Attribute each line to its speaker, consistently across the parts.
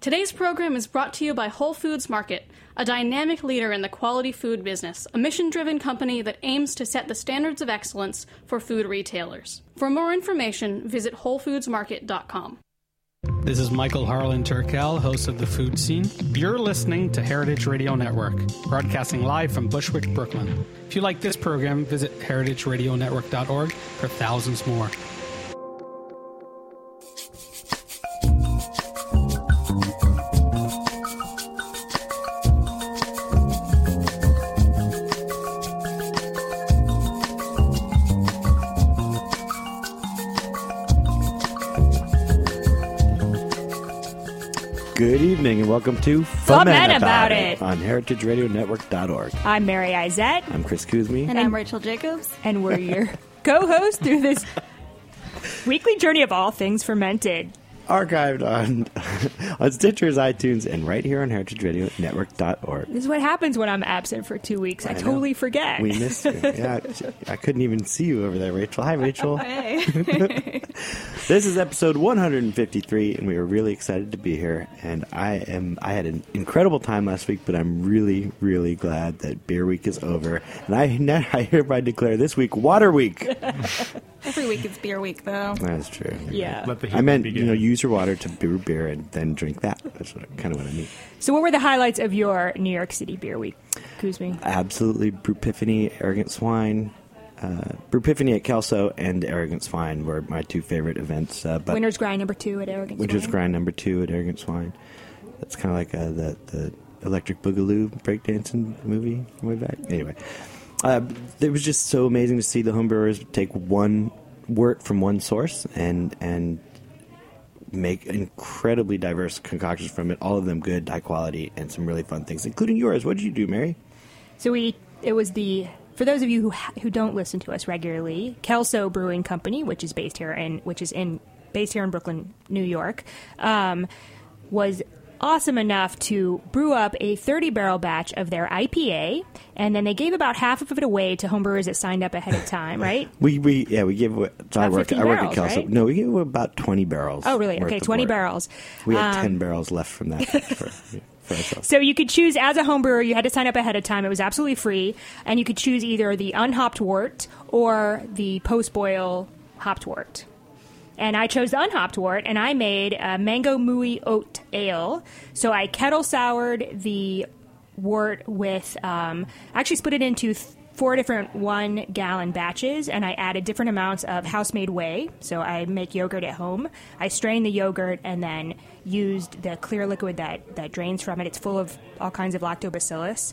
Speaker 1: Today's program is brought to you by Whole Foods Market, a dynamic leader in the quality food business, a mission-driven company that aims to set the standards of excellence for food retailers. For more information, visit WholeFoodsMarket.com.
Speaker 2: This is Michael Harlan Turkel, host of The Food Scene. You're listening to Heritage Radio Network, broadcasting live from Bushwick, Brooklyn. If you like this program, visit heritageradionetwork.org for thousands more.
Speaker 3: Good evening and welcome to
Speaker 4: Foment About It
Speaker 3: on heritageradionetwork.org.
Speaker 4: I'm Mary Izette.
Speaker 3: I'm Chris Kuzmi.
Speaker 5: And I'm Rachel Jacobs.
Speaker 4: And we're your co-hosts through this weekly journey of all things fermented.
Speaker 3: Archived on Stitcher's, iTunes, and right here on heritageradionetwork.org.
Speaker 4: This is what happens when I'm absent for 2 weeks. I totally forget.
Speaker 3: We missed you. Yeah, I couldn't even see you over there, Rachel. Hi, Rachel.
Speaker 5: Hey.
Speaker 3: This is episode 153, and we are really excited to be here. And I had an incredible time last week, but I'm really, really glad that Beer Week is over. And I hereby declare this week Water Week.
Speaker 5: Every week it's Beer Week, though.
Speaker 3: That's true.
Speaker 4: Yeah.
Speaker 3: I meant, use your water to brew beer and then drink that. That's kind of what I mean.
Speaker 4: So what were the highlights of your New York City Beer Week, Kuzmi?
Speaker 3: Absolutely. Brewpiphany, Arrogant Swine. Brewpiphany at Kelso and Arrogant Swine were my two favorite events.
Speaker 4: Winter's Grind number 2 at Arrogant Swine.
Speaker 3: Winter's Grind number 2 at Arrogant Swine. That's kind of like the Electric Boogaloo breakdancing movie way back. Anyway, it was just so amazing to see the homebrewers take one wort from one source and make incredibly diverse concoctions from it. All of them good, high quality, and some really fun things, including yours. What did you do, Mary?
Speaker 4: So for those of you who don't listen to us regularly, Kelso Brewing Company, which is based here in Brooklyn, New York, was awesome enough to brew up a 30-barrel batch of their IPA, and then they gave about half of it away to homebrewers that signed up ahead of time, right?
Speaker 3: We gave away. So I work at Kelso.
Speaker 4: Right?
Speaker 3: No, we gave away about 20 barrels.
Speaker 4: Oh, really? Okay, 20 barrels.
Speaker 3: We had 10 barrels left from that for ourselves.
Speaker 4: So you could choose, as a homebrewer, you had to sign up ahead of time. It was absolutely free, and you could choose either the unhopped wort or the post-boil hopped wort. And I chose the unhopped wort, and I made a mango mooey oat ale. So I kettle soured the wort with, actually split it into 4 different 1-gallon batches, and I added different amounts of house-made whey. So I make yogurt at home. I strain the yogurt and then used the clear liquid that drains from it. It's full of all kinds of lactobacillus.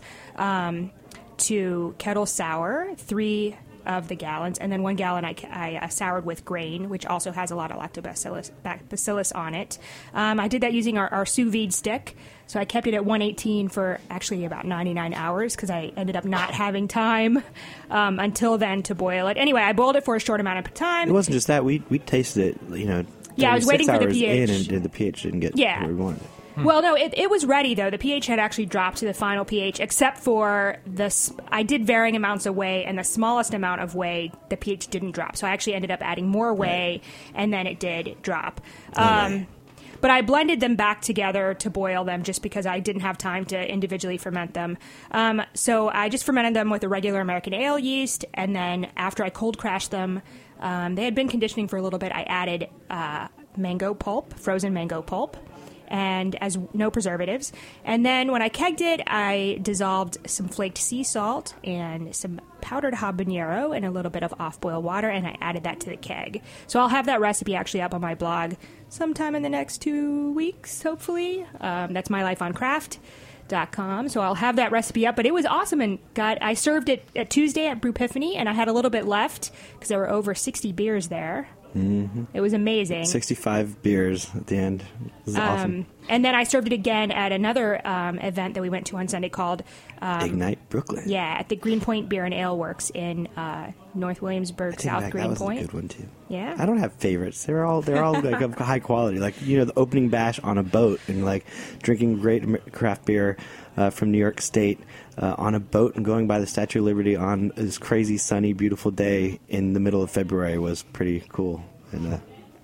Speaker 4: To kettle sour 3 of the gallons, and then 1 gallon I soured with grain, which also has a lot of lactobacillus on it. I did that using our sous vide stick, so I kept it at 118 for actually about 99 hours because I ended up not having time until then to boil it. Anyway, I boiled it for a short amount of time.
Speaker 3: It wasn't just that. We tasted it,
Speaker 4: Yeah, I was waiting for the pH.
Speaker 3: And the pH didn't get where we wanted it.
Speaker 4: Well, no, it was ready, though. The pH had actually dropped to the final pH, except for I did varying amounts of whey, and the smallest amount of whey, the pH didn't drop. So I actually ended up adding more whey, and then it did drop. But I blended them back together to boil them just because I didn't have time to individually ferment them. So I just fermented them with a regular American ale yeast, and then after I cold crashed them, they had been conditioning for a little bit, I added mango pulp, frozen mango pulp, and as no preservatives. And then when I kegged it, I dissolved some flaked sea salt and some powdered habanero and a little bit of off-boil water, and I added that to the keg. So I'll have that recipe actually up on my blog sometime in the next 2 weeks, hopefully. That's mylifeoncraft.com. So I'll have that recipe up, but it was awesome. And I served it at Tuesday at Brewpiphany, and I had a little bit left because there were over 60 beers there. Mm-hmm. It was amazing.
Speaker 3: 65 beers at the end. This is awesome.
Speaker 4: And then I served it again at another event that we went to on Sunday called
Speaker 3: Ignite Brooklyn.
Speaker 4: Yeah, at the Greenpoint Beer and Ale Works in North Williamsburg, South Greenpoint.
Speaker 3: That was a good one too.
Speaker 4: Yeah,
Speaker 3: I don't have favorites. They're all like of high quality. Like the opening bash on a boat and like drinking great craft beer from New York State on a boat and going by the Statue of Liberty on this crazy sunny beautiful day in the middle of February was pretty cool. And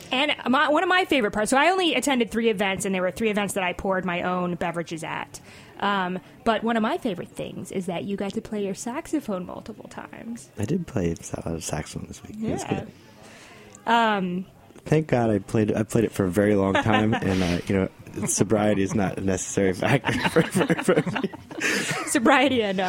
Speaker 4: And one of my favorite parts, so I only attended 3 events, and there were 3 events that I poured my own beverages at. But one of my favorite things is that you got to play your saxophone multiple times.
Speaker 3: I did play a lot of saxophone this week. It was
Speaker 4: Yeah.
Speaker 3: good. Thank God I played it for a very long time, and sobriety is not a necessary factor for me.
Speaker 4: Sobriety and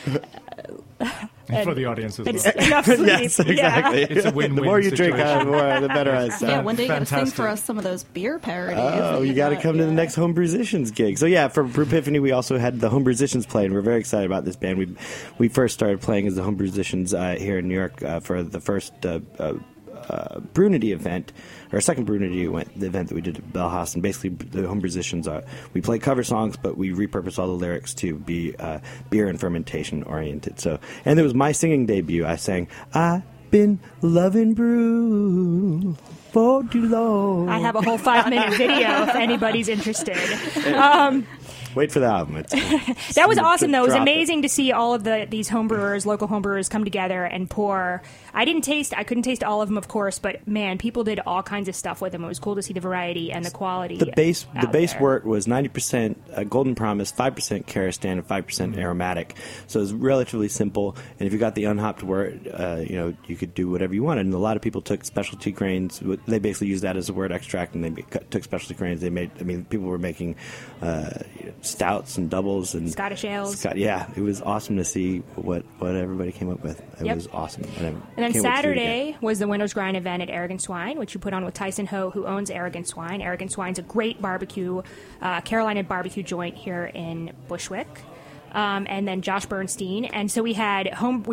Speaker 6: And for the audience as well.
Speaker 4: enough sleep.
Speaker 3: Yes, exactly.
Speaker 6: It's a win-win
Speaker 3: The more you drink,
Speaker 6: situation.
Speaker 3: the better I sound.
Speaker 5: Yeah, one day you got to sing
Speaker 6: Fantastic.
Speaker 5: for us some of those beer parodies.
Speaker 3: Oh, you got to come to the next Homebrewsitions gig. So yeah, for Epiphany, we also had the Homebrewsitions play, and we're very excited about this band. We first started playing as the Homebrewsitions here in New York for the first Brunity event, or second Brunity event that we did at Bellhaus. And basically, the Homebrewsitions we play cover songs, but we repurpose all the lyrics to be beer and fermentation oriented. So, and it was my singing debut. I sang, "I've been loving brew for too long."
Speaker 4: I have a whole 5-minute video if anybody's interested.
Speaker 3: Wait for the album.
Speaker 4: That was awesome, though. It was
Speaker 3: Drop
Speaker 4: amazing to see all of these homebrewers, local homebrewers, come together and pour. I couldn't taste all of them, of course, but man, people did all kinds of stuff with them. It was cool to see the variety and the quality.
Speaker 3: The base
Speaker 4: out there.
Speaker 3: wort was 90% Golden Promise, 5% Karastan, and 5% aromatic. So it's relatively simple. And if you got the unhopped wort, you could do whatever you wanted. And a lot of people took specialty grains. They basically used that as a wort extract, and they took specialty grains. People were making stouts and doubles and
Speaker 4: Scottish ales.
Speaker 3: Yeah, it was awesome to see what everybody came up with. It
Speaker 4: Yep.
Speaker 3: was awesome.
Speaker 4: And then Saturday was the Winter's Grind event at Arrogant Swine, which you put on with Tyson Ho, who owns Arrogant Swine. Arrogant Swine's a great barbecue, Carolina barbecue joint here in Bushwick. And then Josh Bernstein. And so we had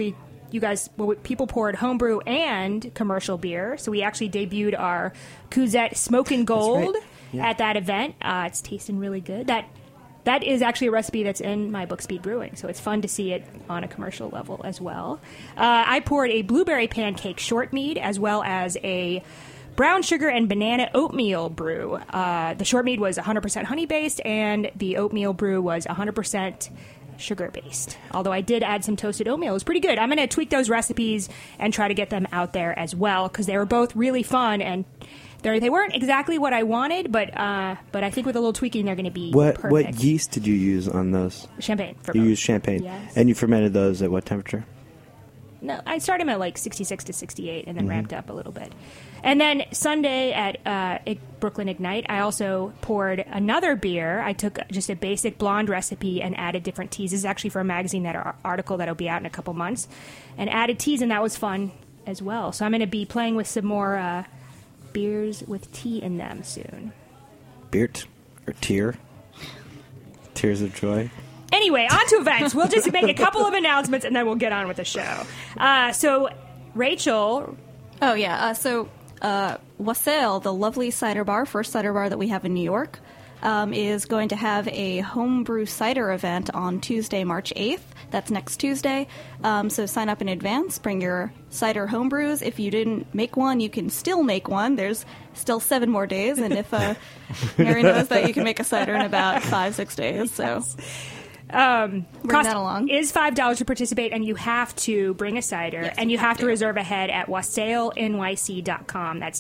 Speaker 4: people poured homebrew and commercial beer. So we actually debuted our Couzette Smokin' Gold at that event. It's tasting really good. That is actually a recipe that's in my book, Speed Brewing, so it's fun to see it on a commercial level as well. I poured a blueberry pancake short mead as well as a brown sugar and banana oatmeal brew. The short mead was 100% honey-based, and the oatmeal brew was 100% sugar-based. Although I did add some toasted oatmeal. It was pretty good. I'm going to tweak those recipes and try to get them out there as well, because they were both really fun, and they weren't exactly what I wanted, but I think with a little tweaking, they're going to be perfect.
Speaker 3: What yeast did you use on those?
Speaker 4: Champagne.
Speaker 3: You used champagne.
Speaker 4: Yes.
Speaker 3: And you fermented those at what temperature?
Speaker 4: No, I started them at like 66 to 68 and then ramped up a little bit. And then Sunday at Brooklyn Ignite, I also poured another beer. I took just a basic blonde recipe and added different teas. This is actually for a magazine article that'll be out in a couple months. And added teas, and that was fun as well. So I'm going to be playing with some more beers with tea in them soon.
Speaker 3: Beert or tear? Tears of joy?
Speaker 4: Anyway, on to events. We'll just make a couple of announcements and then we'll get on with the show. So, Rachel.
Speaker 5: Oh, yeah. Wassail, the lovely cider bar, first cider bar that we have in New York, is going to have a homebrew cider event on Tuesday, March 8th. That's next Tuesday. So sign up in advance. Bring your cider homebrews. If you didn't make one, you can still make one. There's still 7 more days. And if Mary knows that you can make a cider in about 5-6 days. So bring that along.
Speaker 4: Is $5 to participate, and you have to bring a cider,
Speaker 5: Yes,
Speaker 4: and you have to reserve ahead at wassailnyc.com. That's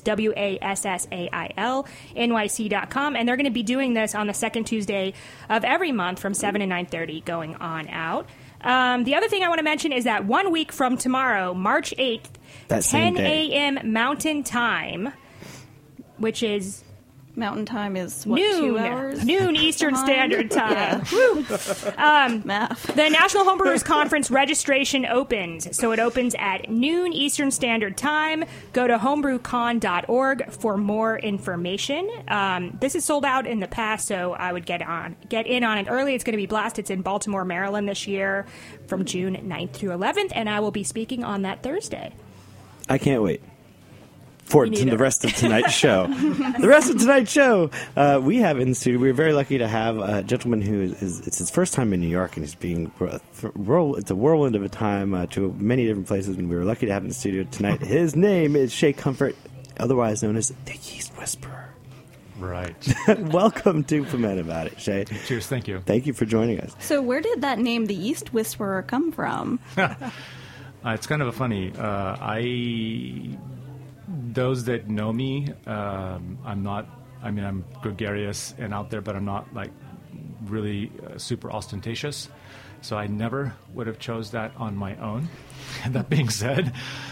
Speaker 4: WASSAIL NYC.com, and they're going to be doing this on the second Tuesday of every month from 7 to 9:30 going on out. The other thing I want to mention is that 1 week from tomorrow, March 8th,
Speaker 3: That same
Speaker 4: 10
Speaker 3: day.
Speaker 4: a.m. Mountain Time, which is
Speaker 5: Mountain time is, what, 2 hours?
Speaker 4: Noon Eastern Standard Time.
Speaker 5: Math.
Speaker 4: The National Homebrewers Conference registration opens. So it opens at noon Eastern Standard Time. Go to homebrewcon.org for more information. This is sold out in the past, so I would get in on it early. It's going to be blast. It's in Baltimore, Maryland this year from June 9th through 11th, and I will be speaking on that Thursday.
Speaker 3: I can't wait for the rest of tonight's show. The rest of tonight's show, we have in the studio. We're very lucky to have a gentleman who it's his first time in New York, and he's being it's a whirlwind of a time to many different places, and we were lucky to have him in the studio tonight. His name is Shay Comfort, otherwise known as the Yeast Whisperer.
Speaker 6: Right.
Speaker 3: Welcome to Ferment About It, Shay.
Speaker 6: Cheers. Thank you.
Speaker 3: Thank you for joining us.
Speaker 5: So where did that name, the Yeast Whisperer, come from?
Speaker 6: It's kind of a funny. I those that know me, I'm not. I mean, I'm gregarious and out there, but I'm not like really super ostentatious. So I never would have chose that on my own. That being said,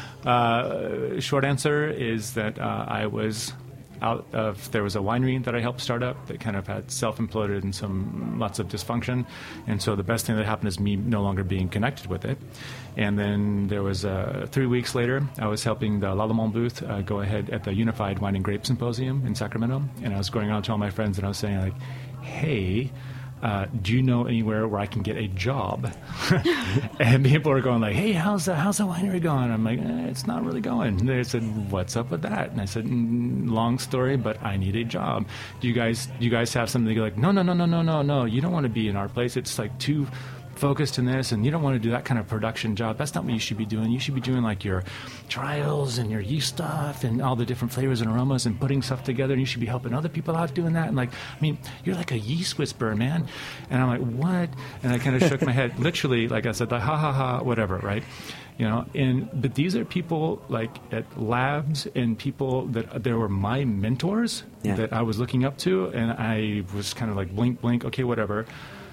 Speaker 6: short answer is that I was there was a winery that I helped start up that kind of had self-imploded and lots of dysfunction. And so the best thing that happened is me no longer being connected with it. And then there was 3 weeks later, I was helping the Lallemand booth go ahead at the Unified Wine and Grape Symposium in Sacramento. And I was going around to all my friends and I was saying like, hey, do you know anywhere where I can get a job? And people are going like, hey, how's the winery going? I'm like, it's not really going. They said, what's up with that? And I said, long story, but I need a job. Do you guys have something? They're like, no. You don't want to be in our place. It's like too focused in this, and you don't want to do that kind of production job. That's not what you should be doing. You should be doing like your trials and your yeast stuff and all the different flavors and aromas and putting stuff together, and you should be helping other people out doing that. And like, I mean, you're like a yeast whisperer, man. And I'm like, what? And I kind of shook my head, literally, like I said, like, ha, whatever, right? You know, but these are people like at labs and people that they were my mentors that I was looking up to, and I was kind of like blink, okay, whatever.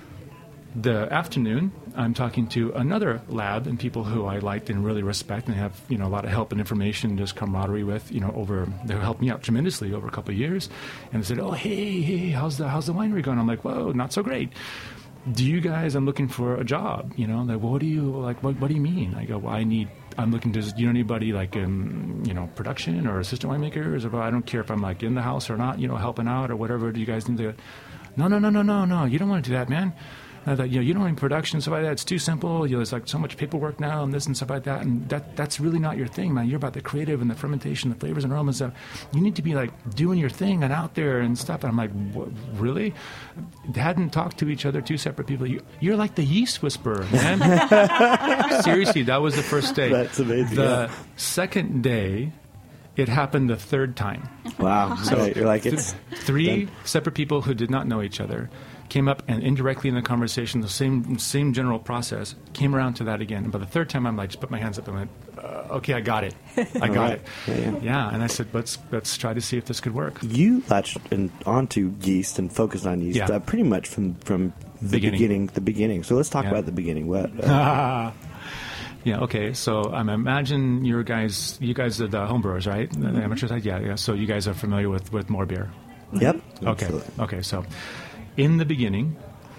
Speaker 6: The afternoon, I'm talking to another lab and people who I liked and really respect and have, a lot of help and information, just camaraderie with, they helped me out tremendously over a couple of years. And they said, oh, hey, how's the winery going? I'm like, whoa, not so great. Do you guys, I'm looking for a job, like, well, what do you mean? I go, well, I'm looking to, do you know anybody like in, production or assistant winemakers? Or I don't care if I'm like in the house or not, helping out or whatever. Do you guys need to? No, you don't want to do that, man. I thought, you don't want production and stuff like that. It's too simple. There's like so much paperwork now and this and stuff like that. And that's really not your thing, man. You're about the creative and the fermentation, the flavors and aromas. You need to be like doing your thing and out there and stuff. And I'm like, what, really? Hadn't talked to each other, two separate people. You're like the yeast whisperer, man. Seriously, that was the first day.
Speaker 3: That's amazing.
Speaker 6: The second day, it happened the third time.
Speaker 3: Wow.
Speaker 6: So
Speaker 3: you're like, it's
Speaker 6: three
Speaker 3: done.
Speaker 6: separate people who did not know each other came up and indirectly in the conversation, the same general process, came around to that again. And by the third time, I'm like, just put my hands up and went, okay, I got it. I got it. Yeah, and I said, let's try to see if this could work.
Speaker 3: You latched onto yeast and focused on yeast pretty much from the beginning. So let's talk about the beginning. What?
Speaker 6: Yeah, okay. So imagine you guys are the homebrewers, right? The amateur side? Yeah. So you guys are familiar with more beer.
Speaker 3: Yep.
Speaker 6: Okay. So in the beginning,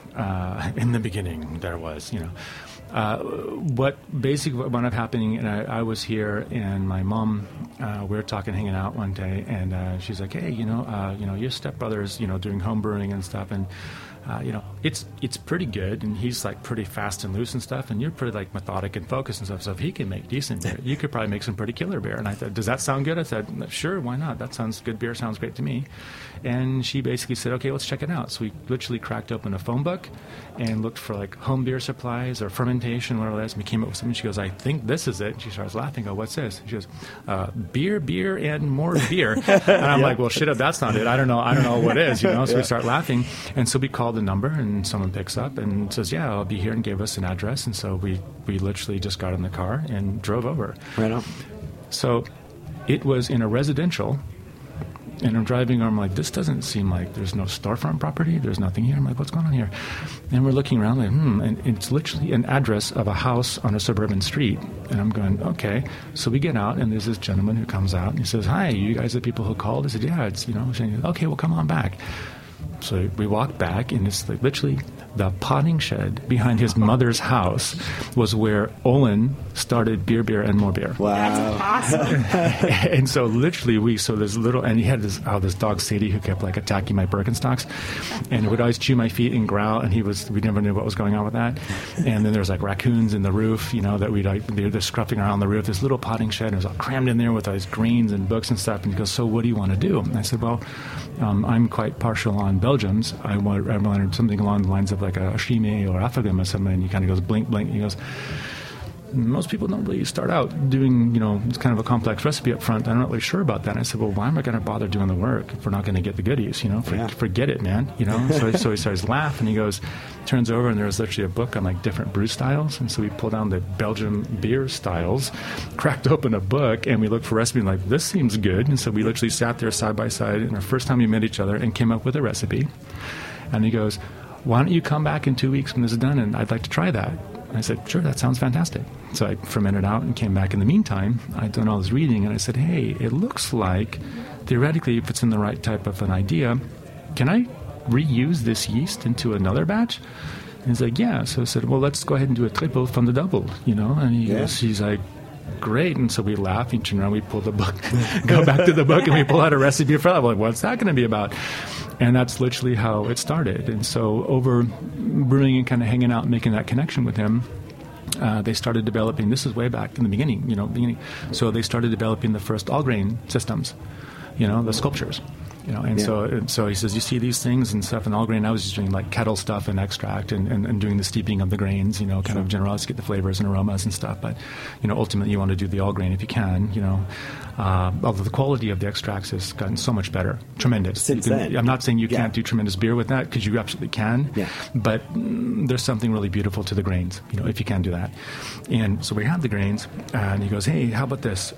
Speaker 6: there was, what wound up happening, and I was here, and my mom, we were talking, hanging out one day, and she's like, hey, your stepbrother's, doing home brewing and stuff, and it's pretty good, and he's like pretty fast and loose and stuff, and you're pretty like methodic and focused and stuff. So if he can make decent beer, you could probably make some pretty killer beer. And I thought, does that sound good? I said, sure, why not? That sounds good. Beer sounds great to me. And she basically said, okay, let's check it out. So we literally cracked open a phone book and looked for like home beer supplies or fermentation, whatever that is. And we came up with something. She goes, I think this is it. And she starts laughing. I go, what's this? She goes, beer, and more beer. And I'm like, well, shit, if that's not it, I don't know what is, So we start laughing. And so we called the number, and someone picks up and says, yeah, I'll be here, and gave us an address. And so we literally just got in the car and drove over.
Speaker 3: Right on.
Speaker 6: So it was in a residential. And I'm driving, I'm like, this doesn't seem like there's no storefront property. There's nothing here. I'm like, what's going on here? And we're looking around like, and it's literally an address of a house on a suburban street. And I'm going, okay. So we get out, and there's this gentleman who comes out, and he says, hi, you guys are the people who called? I said, yeah, it's, saying, okay, well, come on back. So we walked back, and it's like literally the potting shed behind his mother's house was where Olin started beer, and more beer.
Speaker 3: Wow.
Speaker 4: That's awesome.
Speaker 6: And so literally and he had this dog Sadie who kept like attacking my Birkenstocks and would always chew my feet and growl, and we never knew what was going on with that. And then there was like raccoons in the roof, that they're scruffing around the roof, this little potting shed, and it was all crammed in there with all these grains and books and stuff. And he goes, so what do you want to do? And I said, well, I'm quite partial on Belgians. I wanted something along the lines of like a Chimay or Affligem or something. And he kind of goes blink, blink. He goes, most people don't really start out doing, it's kind of a complex recipe up front. I'm not really sure about that. And I said, well, why am I going to bother doing the work if we're not going to get the goodies? Forget it, man. So he starts laughing. He goes, turns over, and there's literally a book on like different brew styles. And so we pulled down the Belgian beer styles, cracked open a book, and we looked for recipe. And like, this seems good. And so we literally sat there side by side, and our first time we met each other, and came up with a recipe. And he goes, why don't you come back in 2 weeks when this is done, and I'd like to try that. And I said, sure, that sounds fantastic. So I fermented out and came back. In the meantime, I'd done all this reading, and I said, hey, it looks like, theoretically, if it's in the right type of an idea, can I reuse this yeast into another batch? And he's like, yeah. So I said, well, let's go ahead and do a triple from the double, And he's like, great. And so we laugh, and turn around, we pull the book, go back to the book, and we pull out a recipe for that. I'm like, what's that going to be about? And that's literally how it started. And so over brewing and kind of hanging out and making that connection with him, they started developing, this is way back in the beginning. So they started developing the first all-grain systems, the sculptures. So he says, you see these things and stuff in all grain. I was just doing like kettle stuff and extract and doing the steeping of the grains, kind of generalized to get the flavors and aromas and stuff. But, ultimately you want to do the all grain if you can, although the quality of the extracts has gotten so much better. Tremendous. I'm not saying you can't do tremendous beer with that, because you absolutely can. Yeah. But there's something really beautiful to the grains, if you can do that. And so we had the grains, and he goes, hey, how about this?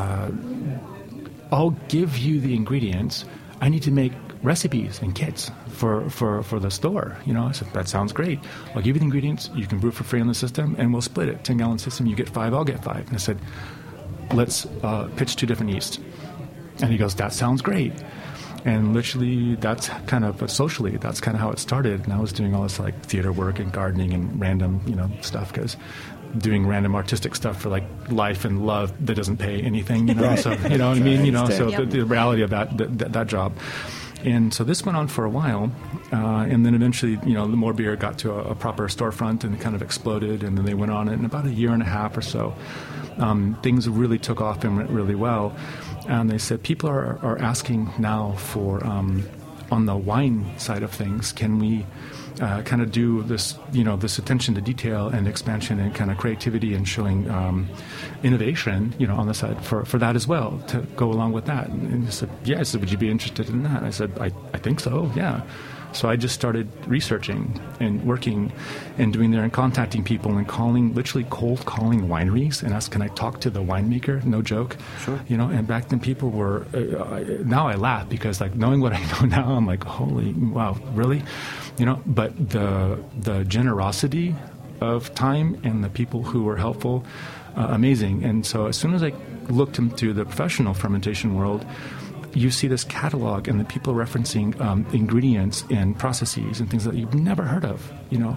Speaker 6: I'll give you the ingredients. I need to make recipes and kits for the store. I said, that sounds great. I'll give you the ingredients. You can brew for free on the system, and we'll split it. 10-gallon system, you get 5, I'll get 5. And I said, let's pitch 2 different yeasts. And he goes, that sounds great. And literally, that's kind of socially, that's kind of how it started. And I was doing all this like theater work and gardening and random, stuff, because doing random artistic stuff for like life and love that doesn't pay anything, So what I mean, So the reality of that job. And so this went on for a while, and then eventually, the More Beer got to a proper storefront and kind of exploded, and then they went on it in about a year and a half or so. Things really took off and went really well, and they said people are asking now for, on the wine side of things, can we kind of do this, this attention to detail and expansion and kind of creativity and showing innovation, on the side for that as well, to go along with that. And he said, yeah. I said, would you be interested in that? And I said, I think so, yeah. So I just started researching and working and doing there and contacting people and literally cold calling wineries and ask, can I talk to the winemaker? No joke. Sure. And back then people were, now I laugh because like knowing what I know now, I'm like, holy, wow, really? But the generosity of time and the people who were helpful, amazing. And so as soon as I looked into the professional fermentation world, you see this catalog and the people referencing ingredients and processes and things that you've never heard of,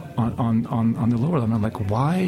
Speaker 6: on the lower level. I'm like,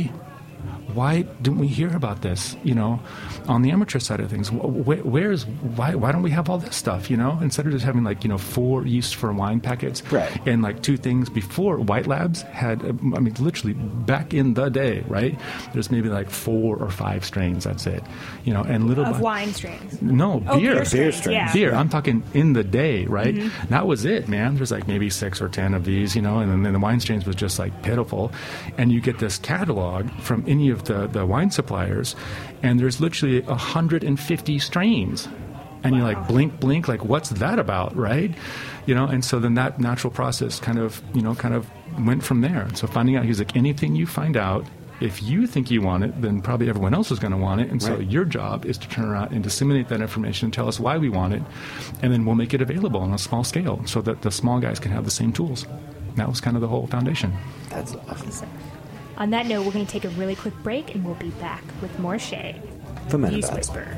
Speaker 6: why didn't we hear about this, on the amateur side of things? Why don't we have all this stuff, instead of just having 4 yeast for wine packets, right? And 2 things before. White Labs had, literally back in the day, right? There's maybe 4 or 5 strains. That's it, and little
Speaker 4: of wine strains.
Speaker 6: No, beer strains.
Speaker 4: Yeah.
Speaker 6: Beer. I'm talking in the day, right? Mm-hmm. That was it, man. There's maybe 6 or 10 of these, and then the wine strains was just pitiful, and you get this catalog from any of the wine suppliers, and there's literally 150 strains, and you're like, blink, what's that about, right? And so then that natural process kind of went from there. And so finding out, he's like, anything you find out, if you think you want it, then probably everyone else is going to want it. And so your job is to turn around and disseminate that information and tell us why we want it, and then we'll make it available on a small scale so that the small guys can have the same tools. And that was kind of the whole foundation.
Speaker 3: That's awesome.
Speaker 4: On that note, we're going to take a really quick break, and we'll be back with more Shay. Yeast Whisperer.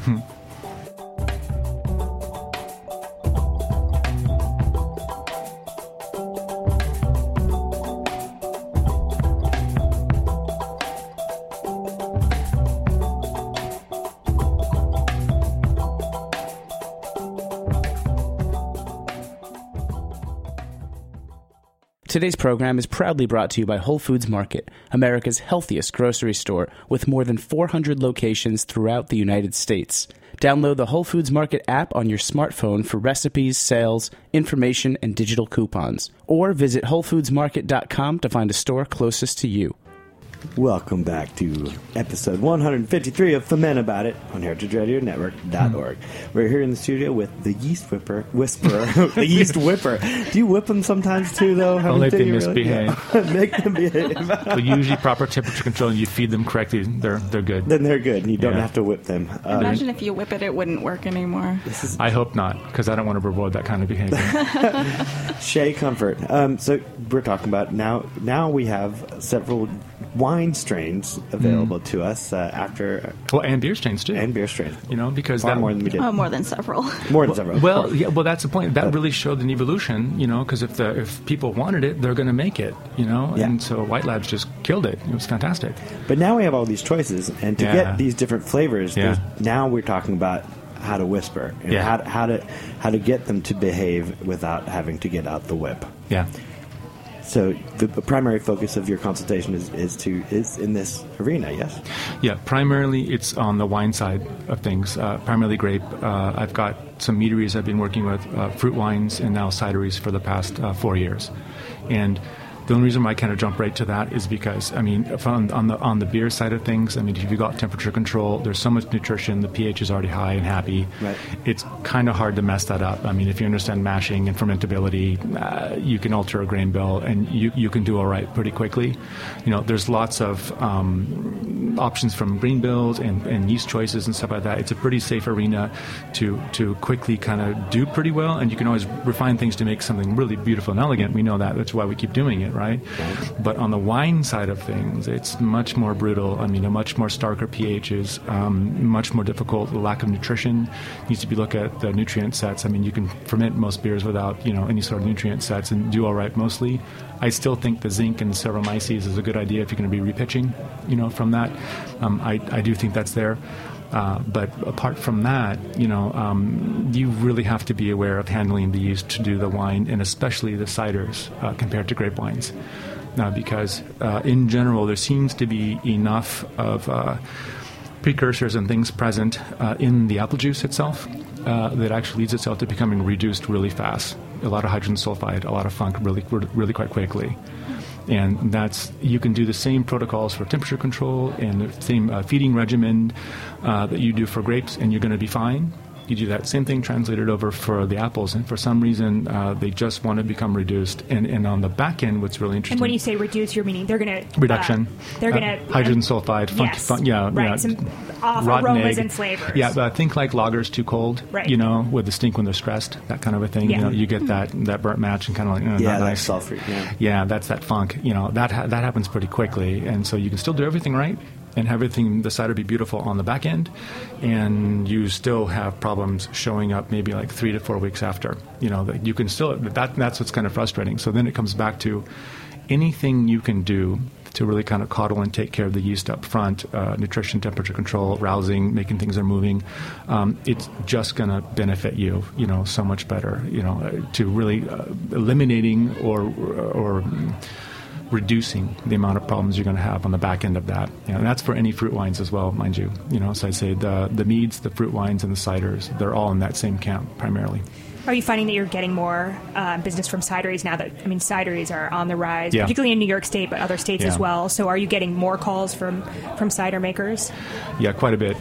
Speaker 7: Today's program is proudly brought to you by Whole Foods Market, America's healthiest grocery store with more than 400 locations throughout the United States. Download the Whole Foods Market app on your smartphone for recipes, sales, information, and digital coupons. Or visit WholeFoodsMarket.com to find a store closest to you.
Speaker 3: Welcome back to episode 153 of Ferment About It on heritageradionetwork.org. We're here in the studio with the Yeast Whisperer. The Yeast Whipper. Do you whip them sometimes too, though?
Speaker 6: Only if they misbehave.
Speaker 3: Yeah. Make them behave.
Speaker 6: But usually proper temperature control and you feed them correctly, they're good.
Speaker 3: Then they're good, and you don't have to whip them.
Speaker 5: Imagine if you whip it, it wouldn't work anymore.
Speaker 6: I hope not, because I don't want to reward that kind of behavior.
Speaker 3: Shea Comfort. So we're talking about now we have several wine strains available to us after...
Speaker 6: Well, and beer strains, too.
Speaker 3: And beer strains.
Speaker 6: Because
Speaker 3: far more than we did.
Speaker 5: Oh, more than several.
Speaker 3: More than several.
Speaker 6: Well, yeah, well, that's the point. That really showed an evolution, because if people wanted it, they're going to make it,
Speaker 3: Yeah.
Speaker 6: And so White Labs just killed it. It was fantastic.
Speaker 3: But now we have all these choices, and to get these different flavors, now we're talking about how to whisper, and how to get them to behave without having to get out the whip.
Speaker 6: Yeah.
Speaker 3: So the primary focus of your consultation is in this arena, yes?
Speaker 6: Yeah, primarily it's on the wine side of things, primarily grape. I've got some meaderies I've been working with, fruit wines and now cideries for the past 4 years. And the only reason why I kind of jump right to that is because, on the beer side of things, if you've got temperature control, there's so much nutrition, the pH is already high and happy.
Speaker 3: Right.
Speaker 6: It's kind of hard to mess that up. If you understand mashing and fermentability, you can alter a grain bill and you can do all right pretty quickly. There's lots of options from grain bills and yeast choices and stuff like that. It's a pretty safe arena to quickly kind of do pretty well, and you can always refine things to make something really beautiful and elegant. We know that. That's why we keep doing it. Right? But on the wine side of things, it's much more brutal. A much more starker pHs, much more difficult. The lack of nutrition needs to be looked at. The nutrient sets. You can ferment most beers without any sort of nutrient sets and do all right mostly. I still think the zinc and Saccharomyces is a good idea if you're going to be repitching, from that. I do think that's there. But apart from that, you really have to be aware of handling the yeast to do the wine, and especially the ciders compared to grape wines. Because in general, there seems to be enough of precursors and things present in the apple juice itself that actually leads itself to becoming reduced really fast. A lot of hydrogen sulfide, a lot of funk really quite quickly. And you can do the same protocols for temperature control and the same feeding regimen that you do for grapes, and you're going to be fine. You do that same thing translated over for the apples, and for some reason they just want to become reduced. And on the back end, what's really interesting.
Speaker 4: And when you say reduce, you're meaning they're going to
Speaker 6: reduction.
Speaker 4: They're going to
Speaker 6: hydrogen sulfide,
Speaker 4: some off aromas and flavors.
Speaker 6: Yeah, but think like lagers too cold.
Speaker 4: Right.
Speaker 6: With the stink when they're stressed, that kind of a thing.
Speaker 4: Yeah.
Speaker 6: You get that burnt match and kind of like not nice.
Speaker 3: Sulfur.
Speaker 6: Yeah, that's that funk. That happens pretty quickly, and so you can still do everything right and have everything, the cider be beautiful on the back end, and you still have problems showing up maybe like 3 to 4 weeks after. That you can still, that's what's kind of frustrating. So then it comes back to anything you can do to really kind of coddle and take care of the yeast up front, nutrition, temperature control, rousing, making things are moving. It's just going to benefit you, so much better, to really eliminating or reducing the amount of problems you're going to have on the back end of that. And that's for any fruit wines as well, mind you. So I say the meads, the fruit wines, and the ciders, they're all in that same camp primarily.
Speaker 4: Are you finding that you're getting more business from cideries now that, cideries are on the rise, particularly in New York State, but other states as well. So are you getting more calls from cider makers? Yeah,
Speaker 6: quite a bit.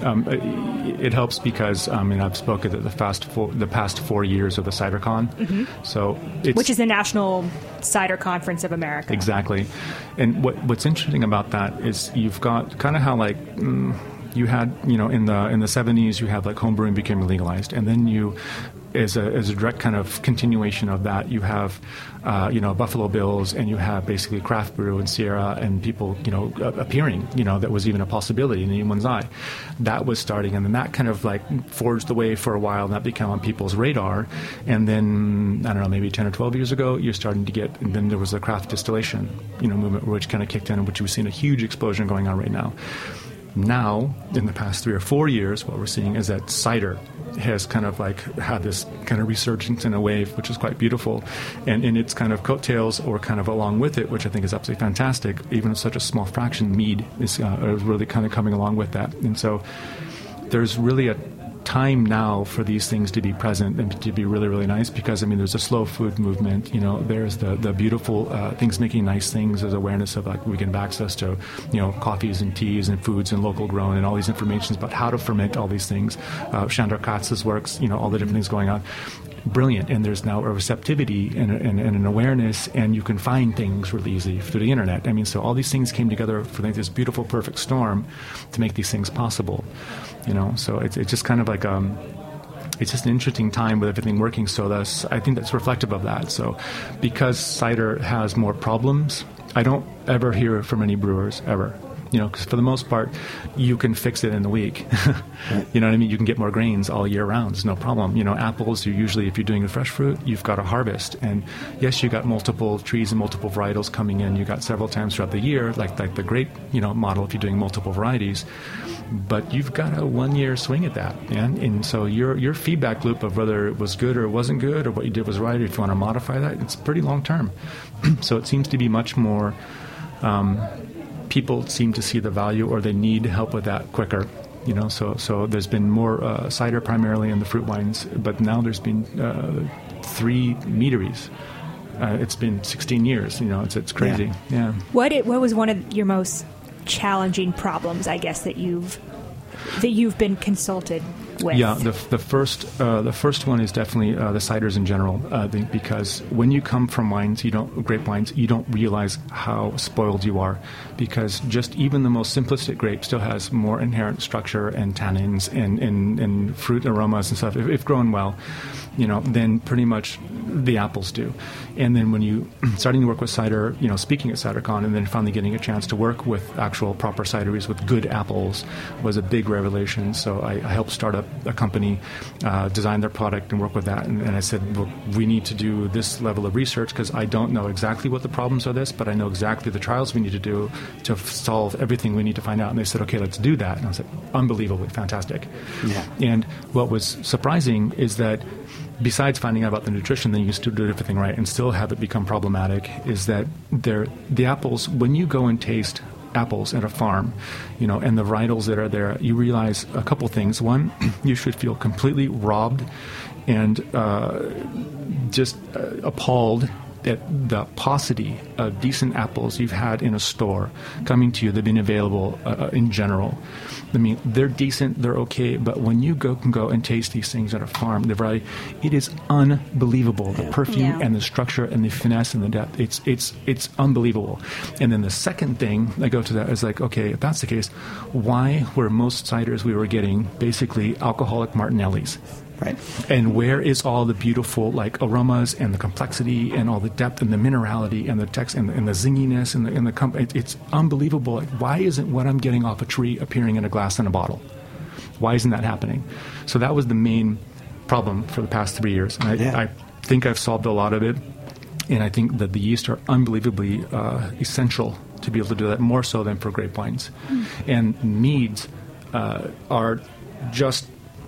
Speaker 6: It helps because, I've spoken at the past 4 years of the CiderCon. Mm-hmm. So which is the National Cider Conference of America. Exactly. And what's interesting about that is you've got kind of how you had, in the 70s, you have homebrewing became legalized, and then you, as a direct kind of continuation of that, you have, Buffalo Bills, and you have basically craft brew and Sierra and people, appearing, that was even a possibility in anyone's eye. That was starting, and then that kind of forged the way for a while, and that became on people's radar. And then, I don't know, maybe 10 or 12 years ago, you're starting to get, and then there was the craft distillation, movement, which kind of kicked in, and which we've seen a huge explosion going on right now. Now, in the past 3 or 4 years, what we're seeing is that cider has kind of had this kind of resurgence in a wave, which is quite beautiful. And in its kind of coattails, or kind of along with it, which I think is absolutely fantastic, even such a small fraction, mead is really kind of coming along with that. And so there's really a time now for these things to be present and to be really, really nice, because, I mean, there's a slow food movement. You know, there's the beautiful things making nice things. There's awareness of, like, we can have access to, you know, coffees and teas and foods and local grown and all these informations about how to ferment all these things. Shandor Katz's works, you know, all the different things going on. Brilliant. And there's now a receptivity and an awareness, and you can find things really easy through the internet. I mean, so all these things came together for this beautiful, perfect storm to make these things possible. You know, so it's just kind of like it's just an interesting time with everything working. So I think that's reflective of that. So because cider has more problems, I don't ever hear from any brewers ever. You know, because for the most part, you can fix it in a week. You know what I mean? You can get more grains all year round. It's no problem. You know, apples, you usually, if you're doing a fresh fruit, you've got a harvest. And yes, you got multiple trees and multiple varietals coming in. You got several times throughout the year, like the grape, you know, model if you're doing multiple varieties. But you've got a 1 year swing at that. And so your feedback loop of whether it was good or it wasn't good, or what you did was right, or if you want to modify that, it's pretty long term. So it seems to be much more... people seem to see the value, or they need help with that quicker. You know, so there's been more cider primarily in the fruit wines, but now there's been 3 meaderies. It's been 16 years. You know, it's crazy. Yeah.
Speaker 4: What was one of your most challenging problems, I guess, that you've been consulted with?
Speaker 6: Yeah, the first one is definitely the ciders in general. I think because when you come from wines, grape wines, you don't realize how spoiled you are, because just even the most simplistic grape still has more inherent structure and tannins and fruit aromas and stuff, if grown well, you know, than pretty much the apples do. And then when you starting to work with cider, you know, speaking at CiderCon, and then finally getting a chance to work with actual proper cideries with good apples was a big revelation. So I helped start up a company, design their product and work with that. And I said, well, we need to do this level of research, because I don't know exactly what the problems are but I know exactly the trials we need to do to solve everything we need to find out. And they said, okay, let's do that. And I was like, unbelievably fantastic. Yeah. And what was surprising is that besides finding out about the nutrition, then you still do everything right and still have it become problematic, is that the apples, when you go and taste apples at a farm, you know, and the varietals that are there, you realize a couple things. One, you should feel completely robbed and just appalled at the paucity of decent apples you've had in a store coming to you that have been available in general. I mean, they're decent, they're okay, but when you can go and taste these things at a farm, the variety, it is unbelievable. The perfume and the structure and the finesse and the depth, it's unbelievable. And then the second thing I go to that is like, okay, if that's the case, why were most ciders we were getting basically alcoholic Martinellis?
Speaker 3: Right.
Speaker 6: And where is all the beautiful, like, aromas and the complexity and all the depth and the minerality and the text and the zinginess and the it's unbelievable. Like, why isn't what I'm getting off a tree appearing in a glass and a bottle? Why isn't that happening? So that was the main problem for the past 3 years. And I think I've solved a lot of it. And I think that the yeast are unbelievably essential to be able to do that, more so than for grape wines. And meads are just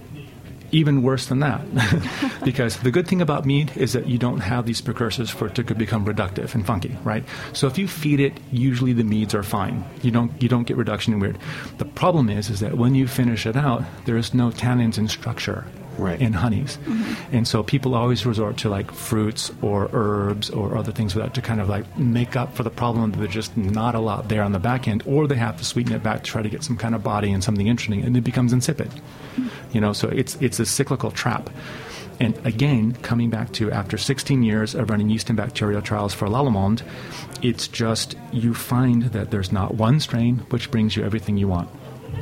Speaker 6: even worse than that. Because the good thing about mead is that you don't have these precursors for it to become reductive and funky, right? So if you feed it, usually the meads are fine. You don't get reduction in weird. The problem is that when you finish it out, there is no tannins and structure in honeys. And so people always resort to like fruits or herbs or other things like that to kind of like make up for the problem that there's just not a lot there on the back end, or they have to sweeten it back to try to get some kind of body and something interesting, and it becomes insipid. You know, so it's a cyclical trap. And again, coming back to after 16 years of running yeast and bacterial trials for Lallemand, it's just you find that there's not one strain which brings you everything you want.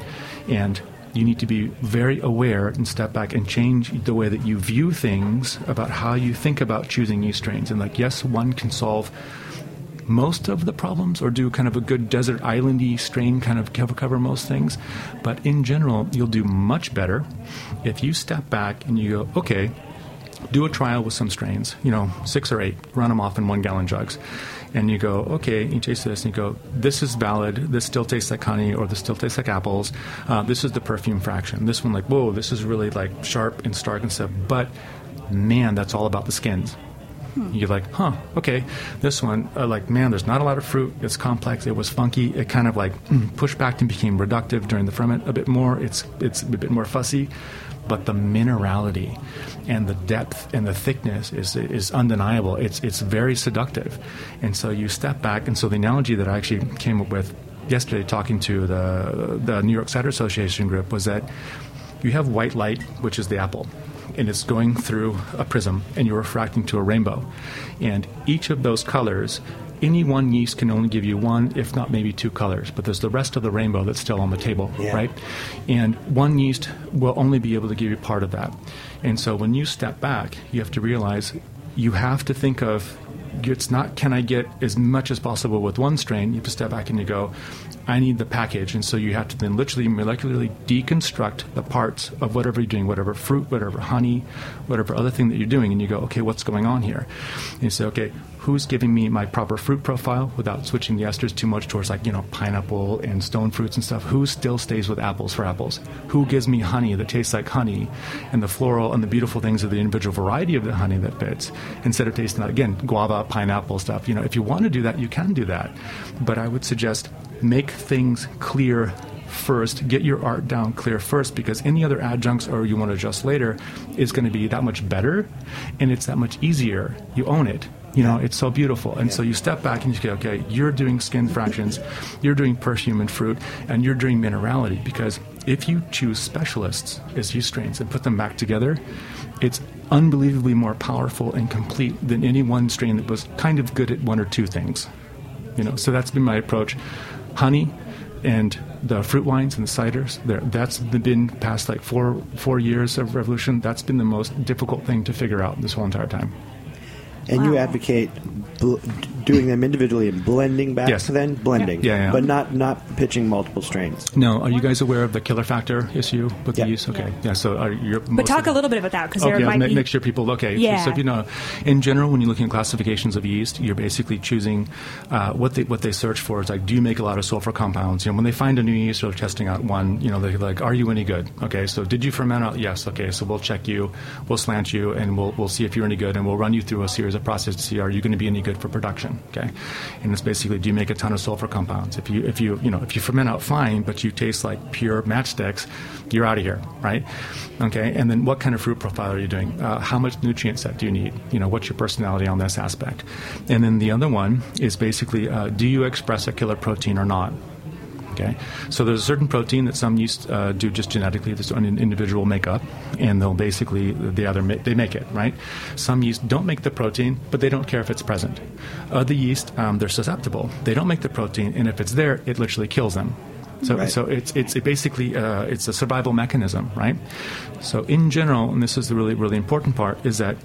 Speaker 6: And you need to be very aware and step back and change the way that you view things about how you think about choosing yeast strains. And like, yes, one can solve most of the problems or do kind of a good desert islandy strain kind of cover most things. But in general, you'll do much better if you step back and you go, okay, do a trial with some strains, 6 or 8, run them off in 1 gallon jugs. And you go, okay, you taste this, and you go, this is valid, this still tastes like honey, or this still tastes like apples, this is the perfume fraction. This one, like, whoa, this is really like sharp and stark and stuff, but man, that's all about the skins. You're like, okay, this one, man, there's not a lot of fruit. It's complex. It was funky. It kind of pushed back and became reductive during the ferment a bit more. It's a bit more fussy. But the minerality and the depth and the thickness is undeniable. It's very seductive. And so you step back. And so the analogy that I actually came up with yesterday talking to the New York Cider Association group was that you have white light, which is the apple, and it's going through a prism, and you're refracting to a rainbow. And each of those colors, any one yeast can only give you one, if not maybe two colors, but there's the rest of the rainbow that's still on the table, right? And one yeast will only be able to give you part of that. And so when you step back, you have to realize you have to think of, it's not, can I get as much as possible with one strain? You have to step back and you go, I need the package. And so you have to then literally molecularly deconstruct the parts of whatever you're doing, whatever fruit, whatever honey, whatever other thing that you're doing. And you go, okay, what's going on here? And you say, okay, who's giving me my proper fruit profile without switching the esters too much towards pineapple and stone fruits and stuff? Who still stays with apples for apples? Who gives me honey that tastes like honey and the floral and the beautiful things of the individual variety of the honey that fits, instead of tasting that, again, guava, pineapple stuff? If you want to do that, you can do that. But I would suggest make things clear first, get your art down clear first, because any other adjuncts or you want to adjust later is going to be that much better and it's that much easier. You own it. It's so beautiful. And so you step back and you go, okay, you're doing skin fractions, you're doing perfume and fruit, and you're doing minerality. Because if you choose specialists as yeast strains and put them back together, it's unbelievably more powerful and complete than any one strain that was kind of good at one or two things. So that's been my approach. Honey and the fruit wines and the ciders, that's been past 4 years of revolution. That's been the most difficult thing to figure out this whole entire time.
Speaker 3: And you advocate doing them individually and blending back to then blending, but not pitching multiple strains.
Speaker 6: No, are you guys aware of the killer factor issue with the yeast? Okay, so you're.
Speaker 4: But talk a little bit about that, because there might be.
Speaker 6: Make sure people. Okay, so if you know, in general, when you're looking at classifications of yeast, you're basically choosing what they search for. Is do you make a lot of sulfur compounds? When they find a new yeast or they're testing out one, they're like, are you any good? Okay, so did you ferment out? Yes. Okay, so we'll check you, we'll slant you, and we'll see if you're any good, and we'll run you through a series of process to see, are you going to be any good for production? Okay, and it's basically, do you make a ton of sulfur compounds? If you ferment out fine, but you taste like pure matchsticks, you're out of here, right? Okay, and then what kind of fruit profile are you doing? How much nutrient set do you need? What's your personality on this aspect? And then the other one is basically, do you express a killer protein or not? Okay, so there's a certain protein that some yeast do just genetically, this an individual make up, and they'll basically they make it, right? Some yeast don't make the protein, but they don't care if it's present. Other yeast, they're susceptible. They don't make the protein, and if it's there, it literally kills them. So it's basically it's a survival mechanism, right? So in general, and this is the really, really important part, is that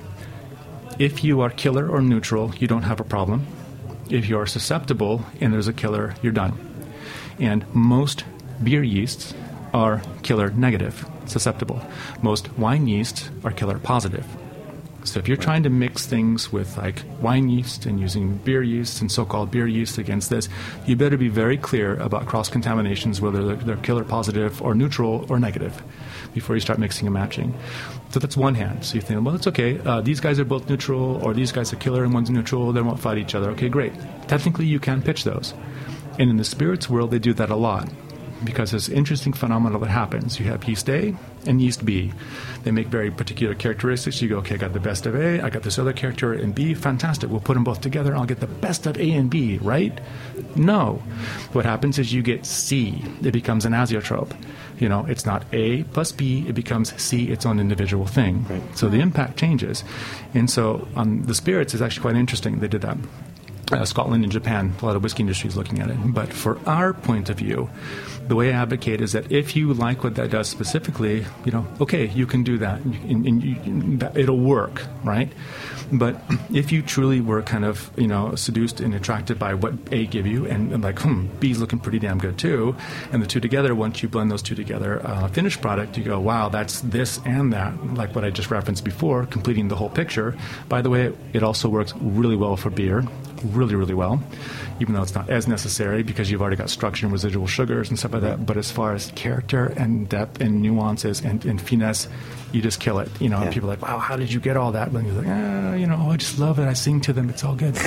Speaker 6: if you are killer or neutral, you don't have a problem. If you are susceptible and there's a killer, you're done. And most beer yeasts are killer negative, susceptible. Most wine yeasts are killer positive. So if you're trying to mix things with wine yeast and using beer yeast and so-called beer yeast against this, you better be very clear about cross-contaminations, whether they're killer positive or neutral or negative, before you start mixing and matching. So that's one hand. So you think, well, it's okay. These guys are both neutral, or these guys are killer and one's neutral. They won't fight each other. Okay, great. Technically, you can pitch those. And in the spirits world, they do that a lot, because there's an interesting phenomenon that happens. You have yeast A and yeast B. They make very particular characteristics. You go, okay, I got the best of A, I got this other character in B, fantastic. We'll put them both together and I'll get the best of A and B, right? No. What happens is you get C. It becomes an azeotrope. It's not A plus B, it becomes C, its own individual thing. Right. So the impact changes. And so on the spirits, is actually quite interesting. They did that. Scotland and Japan, a lot of whiskey industries looking at it. But for our point of view, the way I advocate is that if you like what that does specifically, okay, you can do that, and it'll work, right? But if you truly were kind of, seduced and attracted by what A give you, and B's looking pretty damn good too, and the two together, once you blend those two together, finished product, you go, wow, that's this and that, like what I just referenced before, completing the whole picture. By the way, it also works really well for beer, really, really well, even though it's not as necessary because you've already got structure and residual sugars and stuff like that. But as far as character and depth and nuances and finesse, you just kill it. You know, and people are like, wow, how did you get all that? And you're like, I just love it. I sing to them. It's all good.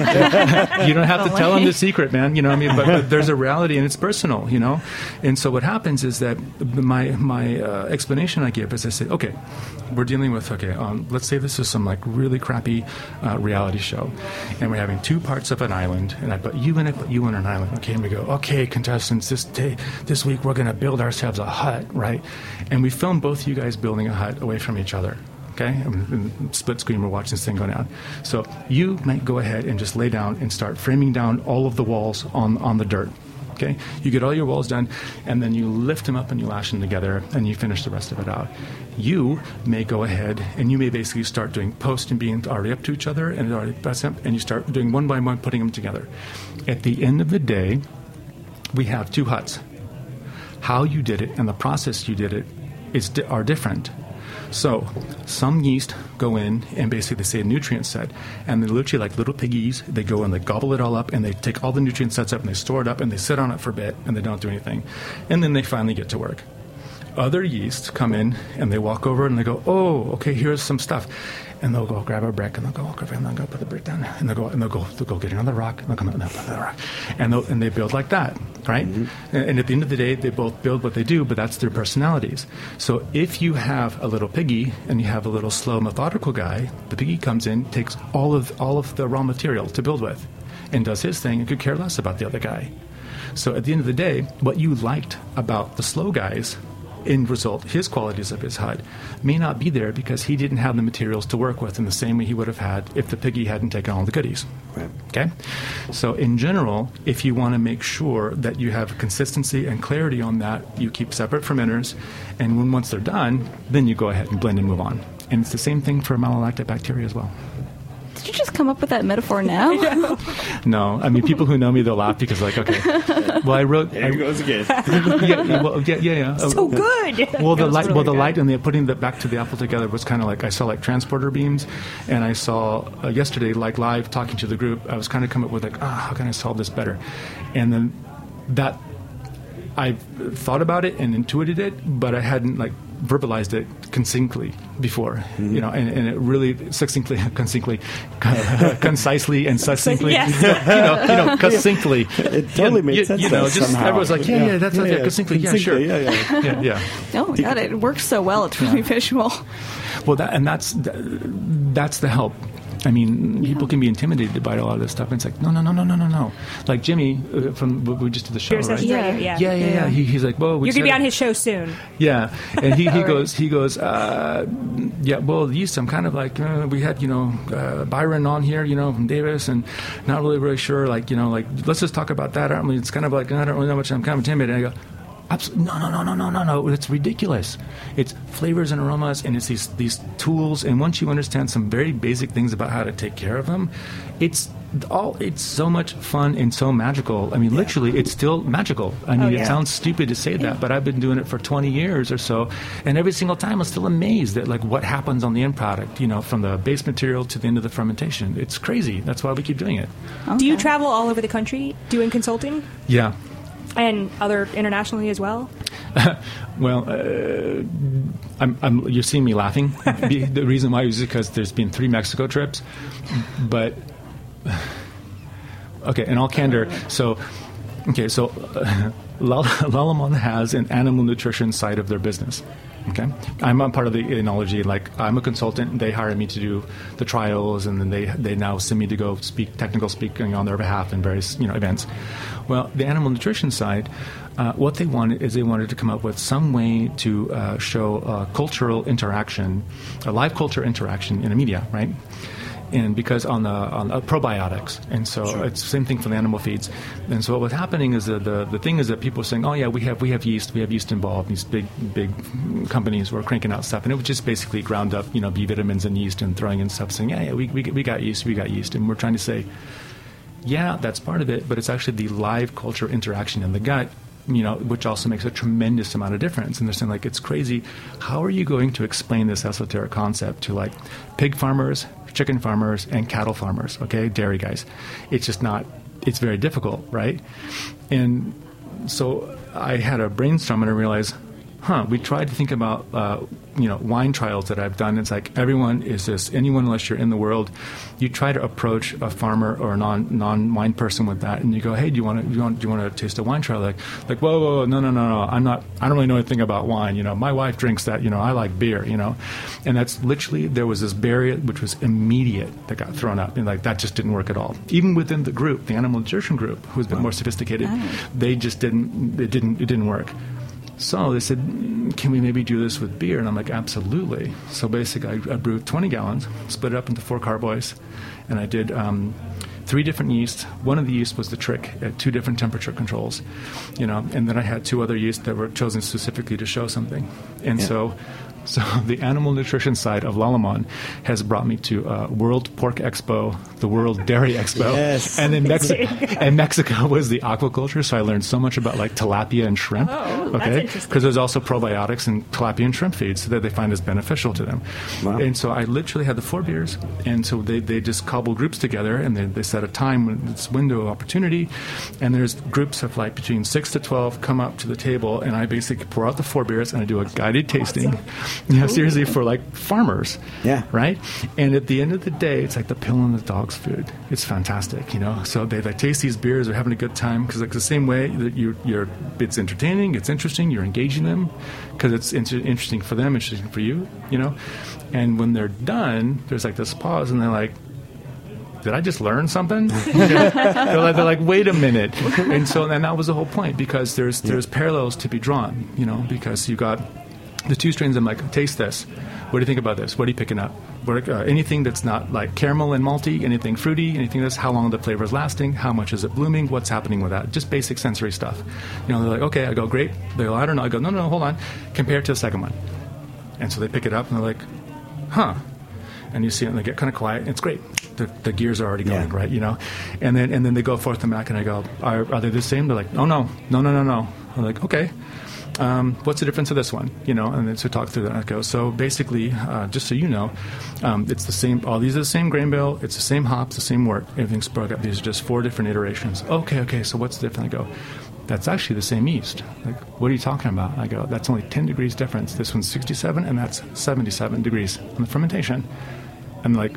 Speaker 6: You don't have to tell them the secret, man. You know what I mean? But there's a reality, and it's personal, you know? And so what happens is that my explanation I give is I say, okay, we're dealing with, let's say this is some like really crappy reality show, and we're having two parts of an island, and I put you in an island. Okay, and we go, okay, contestants, this week we're going to build ourselves a hut, right? And we film both you guys building a hut away from each other. Okay, and split screen, we're watching this thing go down. So you might go ahead and just lay down and start framing down all of the walls on the dirt. Okay, you get all your walls done, and then you lift them up and you lash them together, and you finish the rest of it out. You may go ahead and you may basically start doing post and being already up to each other, and already press up, and you start doing one by one, putting them together. At the end of the day, we have two huts. How you did it and the process you did it are different. So some yeast go in and basically say a nutrient set, and they're literally like little piggies. They go and they gobble it all up, and they take all the nutrient sets up and they store it up and they sit on it for a bit and they don't do anything. And then they finally get to work. Other yeasts come in and they walk over and they go, oh, okay, here's some stuff. And they'll go grab a brick, and they'll go walk over and they'll go put the brick down, and they'll go get another rock, and they'll come out and they'll put another rock, and they build like that, right? Mm-hmm. And at the end of the day, they both build what they do, but that's their personalities. So if you have a little piggy and you have a little slow, methodical guy, the piggy comes in, takes all of the raw material to build with, and does his thing, and could care less about the other guy. So at the end of the day, what you liked about the slow guys, end result, his qualities of his hut may not be there because he didn't have the materials to work with in the same way he would have had if the piggy hadn't taken all the goodies.
Speaker 3: Right.
Speaker 6: Okay? So in general, if you want to make sure that you have consistency and clarity on that, you keep separate fermenters, and once they're done, then you go ahead and blend and move on. And it's the same thing for malolactic bacteria as well.
Speaker 5: Did you just come up with that metaphor now?
Speaker 6: No. I mean, people who know me, they'll laugh because, like, okay. Well, I wrote...
Speaker 3: There it goes again.
Speaker 6: Yeah.
Speaker 4: So good!
Speaker 6: Well, the light and putting the back to the apple together was kind of like, I saw, like, transporter beams, and I saw, yesterday, like, live talking to the group, I was kind of coming up with, like, how can I solve this better? And then that... I thought about it and intuited it, but I hadn't, like, verbalized it concisely before, you know, and it really concisely and succinctly,
Speaker 4: yes.
Speaker 6: you know, concisely.
Speaker 3: It totally made sense.
Speaker 6: You know, just
Speaker 3: somehow.
Speaker 6: everyone's like, that's concisely, sure,
Speaker 3: yeah.
Speaker 5: Oh my God, it works so well. It's really visual.
Speaker 6: Well, that's the help. I mean, people can be intimidated by a lot of this stuff. And it's like, no. Like Jimmy from we just did the show,
Speaker 4: Beer
Speaker 6: right?
Speaker 4: Sessions Radio,
Speaker 6: Yeah. He's like, well,
Speaker 4: you're gonna be on his show soon.
Speaker 6: Yeah, and he goes, well, yeast. I'm kind of like, we had, Byron on here, from Davis, and not really sure, like, let's just talk about that. It's kind of like, I don't really know much. I'm kind of intimidated. And I go, absolutely, no, it's ridiculous. It's flavors and aromas, and it's these tools, and once you understand some very basic things about how to take care of them, it's so much fun and so magical. I mean, literally, it's still magical. I mean, it sounds stupid to say that, but I've been doing it for 20 years or so, and every single time I'm still amazed at, like, what happens on the end product, from the base material to the end of the fermentation. It's crazy. That's why we keep doing it.
Speaker 4: Okay. Do you travel all over the country doing consulting?
Speaker 6: Yeah.
Speaker 4: And other internationally as well?
Speaker 6: Well, you're seeing me laughing. The reason why is because there's been 3 Mexico trips. But, okay, in all candor, so Lallemand has an animal nutrition side of their business. Okay, I'm a part of the enology. Like, I'm a consultant. They hire me to do the trials, and then they now send me to go technical speaking on their behalf in various events. Well, the animal nutrition side, what they wanted is they wanted to come up with some way to show cultural interaction, a live culture interaction in the media, right? And because on the probiotics, and so it's the same thing for the animal feeds. And so what was happening is the thing is that people were saying, oh yeah, we have yeast involved. These big companies were cranking out stuff, and it was just basically ground up, B vitamins and yeast and throwing in stuff, saying, yeah, we got yeast, and we're trying to say, yeah, that's part of it, but it's actually the live culture interaction in the gut which also makes a tremendous amount of difference. And they're saying, like, it's crazy. How are you going to explain this esoteric concept to, like, pig farmers, chicken farmers, and cattle farmers, okay, dairy guys? It's just not, it's very difficult, right? And so I had a brainstorm and I realized, we tried to think about, wine trials that I've done. It's like anyone unless you're in the world, you try to approach a farmer or a non-wine person with that, and you go, hey, do you want to taste a wine trial? Like, whoa, no, I don't really know anything about wine. My wife drinks that. I like beer. And that's literally, there was this barrier which was immediate that got thrown up, and like that just didn't work at all. Even within the group, the animal nutrition group, who's a bit more sophisticated, they just didn't. It didn't work. So they said, can we maybe do this with beer? And I'm like, absolutely. So basically, I brewed 20 gallons, split it up into 4 carboys, and I did 3 different yeasts. One of the yeasts was the trick at 2 different temperature controls, and then I had 2 other yeasts that were chosen specifically to show something. And so the animal nutrition side of Lallemand has brought me to World Pork Expo, the World Dairy Expo, and then Mexico was the aquaculture. So I learned so much about like tilapia and shrimp. Because there's also probiotics in tilapia and shrimp feeds that they find is beneficial to them. Wow. And so I literally had the 4 beers, and so they just cobble groups together, and they set a time when it's window of opportunity, and there's groups of like between 6 to 12 come up to the table, and I basically pour out the 4 beers and I do a guided tasting. Seriously, for like farmers, right? And at the end of the day, it's like the pill in the dog's food. It's fantastic, So they taste these beers, they're having a good time because like the same way that it's entertaining, it's interesting, you're engaging them because it's interesting for them, interesting for you, And when they're done, there's like this pause, and they're like, did I just learn something? They're like, wait a minute. And that was the whole point, because there's parallels to be drawn, because you got the 2 strains. I'm like, taste this. What do you think about this? What are you picking up? Anything that's not like caramel and malty, anything fruity, anything that's how long the flavor is lasting, how much is it blooming, what's happening with that? Just basic sensory stuff. They're like, okay. I go, great. They go, I don't know. I go, no, hold on. Compare it to the second one. And so they pick it up and they're like, and you see it and they get kind of quiet. And it's great. The gears are already going, right? And then they go forth and back, and I go, are they the same? They're like, oh, no. I'm like, okay. What's the difference of this one? And then so talk through that. I go, so basically, just so you know, it's the same. All these are the same grain bill. It's the same hops, the same wort. Everything's broke up. These are just 4 different iterations. Okay. So what's different? I go, that's actually the same yeast. Like, what are you talking about? I go, that's only 10 degrees difference. This one's 67, and that's 77 degrees on the fermentation. And like,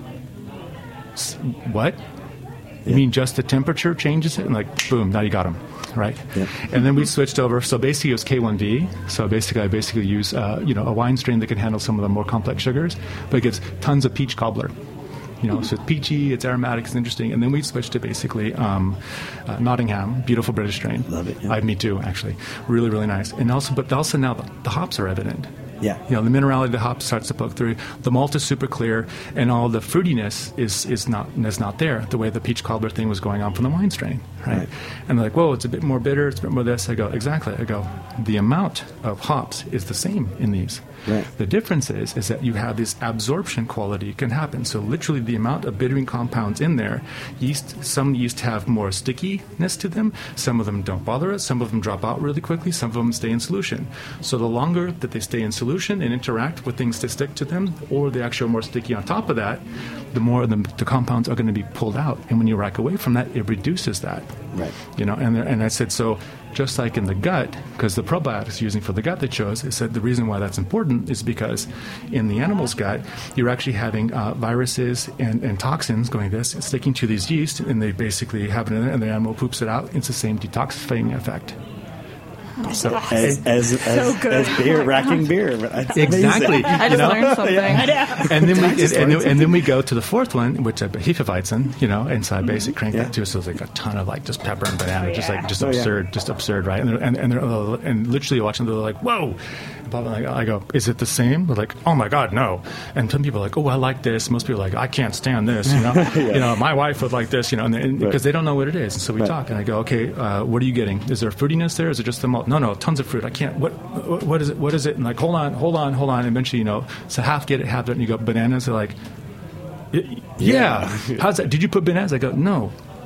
Speaker 6: what? You mean just the temperature changes it? And like, boom, now you got them. Right, and then we switched over. So basically, it was K1V. So basically, I use a wine strain that can handle some of the more complex sugars, but it gets tons of peach cobbler. So it's peachy, it's aromatic, it's interesting. And then we switched to basically Nottingham, beautiful British strain.
Speaker 3: Love it.
Speaker 6: Me too, actually, really, really nice. And but also now the hops are evident.
Speaker 3: Yeah.
Speaker 6: The minerality of the hop starts to poke through. The malt is super clear, and all the fruitiness is not there, the way the peach cobbler thing was going on from the wine strain, right? And they're like, whoa, it's a bit more bitter, it's a bit more this. I go, exactly. I go, the amount of hops is the same in these.
Speaker 3: Right.
Speaker 6: The difference is that you have this absorption quality can happen. So literally the amount of bittering compounds in there, some yeast have more stickiness to them. Some of them don't bother us. Some of them drop out really quickly. Some of them stay in solution. So the longer that they stay in solution and interact with things to stick to them, or they actually are more sticky on top of that, the more the compounds are going to be pulled out. And when you rack away from that, it reduces that.
Speaker 3: Right.
Speaker 6: And I said, so just like in the gut, because the probiotics using for the gut they chose, it said the reason why that's important is because in the animal's gut, you're actually having viruses and toxins sticking to these yeast, and they basically have it in there, and the animal poops it out. It's the same detoxifying effect.
Speaker 3: So as beer, racking beer.
Speaker 6: Exactly.
Speaker 5: I just learned something.
Speaker 6: And then we go to the 4th one, which I Hefeweizen, and so I basically crank that too. So it's like a ton of like just pepper and banana, just absurd, right? And literally watching, they're like, whoa. I go, is it the same? They're like, oh my God, no. And some people are like, oh, I like this. Most people are like, I can't stand this. My wife would like this. Because they don't know what it is. And so we talk, and I go, okay, what are you getting? Is there fruitiness there? Is it just the malt? No, tons of fruit. I can't. What is it? What is it? And like, hold on. And eventually, so half get it, half don't. And you go, bananas. They're like, yeah. How's that? Did you put bananas? I go, no.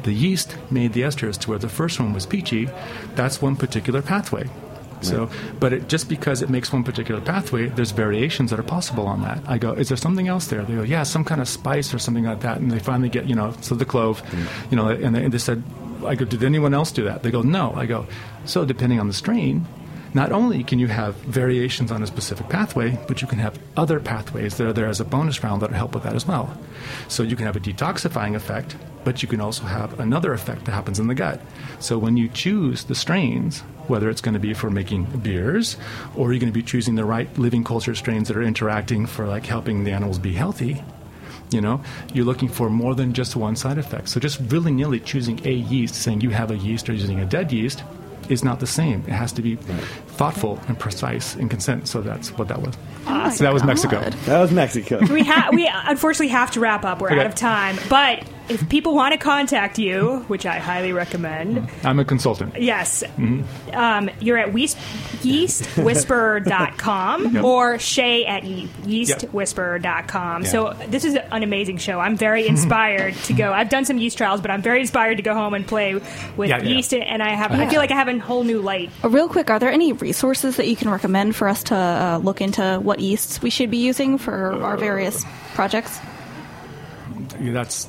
Speaker 6: the yeast made the esters to where the first one was peachy, that's one particular pathway. So, but just because it makes one particular pathway, there's variations that are possible on that. I go, is there something else there? They go, yeah, some kind of spice or something like that. And they finally get, so the clove, and they said, I go, did anyone else do that? They go, no. I go, so depending on the strain, not only can you have variations on a specific pathway, but you can have other pathways that are there as a bonus round that help with that as well. So you can have a detoxifying effect, but you can also have another effect that happens in the gut. So when you choose the strains, whether it's going to be for making beers, or you're going to be choosing the right living culture strains that are interacting for like helping the animals be healthy, you're looking for more than just one side effect. So just willy-nilly choosing a yeast, saying you have a yeast or using a dead yeast, is not the same. It has to be thoughtful and precise in consent. So that's what that was.
Speaker 5: Awesome.
Speaker 6: So that was Mexico.
Speaker 3: That was Mexico.
Speaker 4: We unfortunately have to wrap up. We're out of time. But if people want to contact you, which I highly recommend.
Speaker 6: I'm a consultant.
Speaker 4: Yes. Mm-hmm. You're at yeastwhisperer.com or Shay at yeastwhisperer.com.
Speaker 6: Yeah.
Speaker 4: So this is an amazing show. I'm very inspired to go. I've done some yeast trials, but I'm very inspired to go home and play with yeast. And I feel like I have a whole new light.
Speaker 5: Real quick, are there any resources that you can recommend for us to look into what yeasts we should be using for our various projects?
Speaker 6: That's